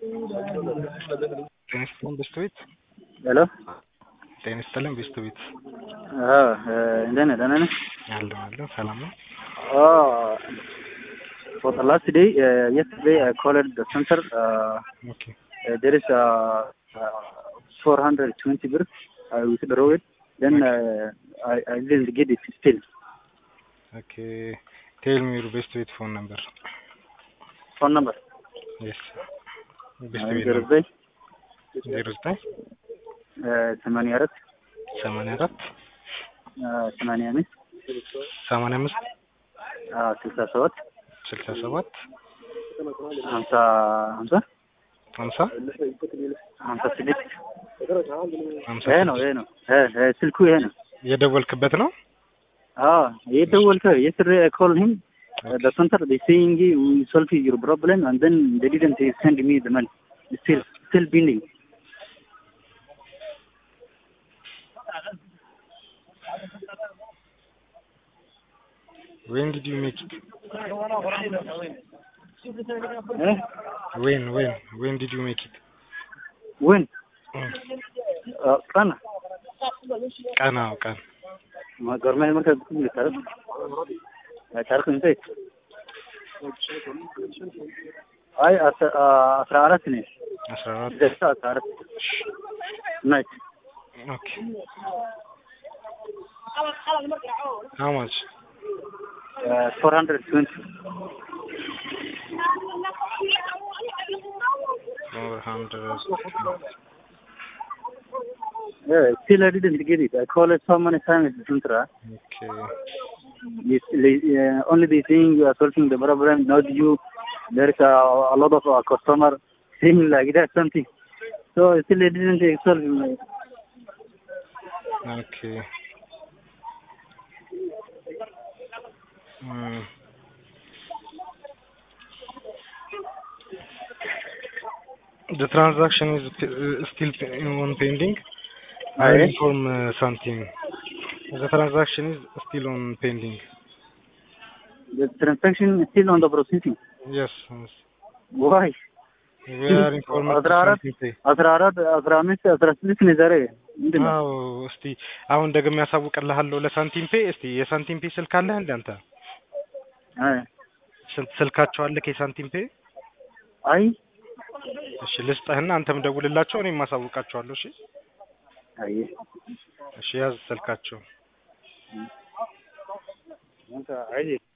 ጤና ቢስቶዊት ሄሎ ጤና ይስጥልኝ ቢስቶዊት እንዴት ነህ? ደህና ነህ? አለሁ ሰላም ነው። For the last day, yesterday I called the center. Okay. There is 420 birr. I withdraw it. Then I didn't get it still. Okay. Tell me your Bistowiit phone number. Phone number? Yes. Bistowiit number. 09 84 84 85 85 67 67 50 50 50 56 ይሄ ነው ስልኩ ይሄ ነው የደወልክበት ነው? የደወልከው yesterday I called him the center. They saying we solve your problem and then they didn't send me the money. It's still pending. When did you make it? When did you make it? When? Kana. ما قرمي ما كنت تعرف. تعرف انت؟ هاي 14 سنة. 14 تعرف. Nice. Okay. How much? 420. 400. Yeah, still I didn't get it. I called it so many times. Okay. Only the thing you are solving the problem, not you. There is a lot of customer saying like that something. So still I didn't solve it. Okay. The transaction is still on pending. I inform something. The transaction is still on pending. The transaction is still on the processing. Yes. Why? We are informed. እስቲ አሁን ደግሞ ያሳውቅልሃለሁ ለሳንቲም ፔ። እስቲ የሳንቲም ፔ ስልክ አለህ እንዴ አንተ? ስልካቸው አለ ከሳንቲም ፔ? አይ እሺ ልስጥህና አንተም ደውልላቸው እኔም ማሳውቃቸዋለሁ። እሺ አይ እሺ ያዝ ስልካቸው። አንተ አይ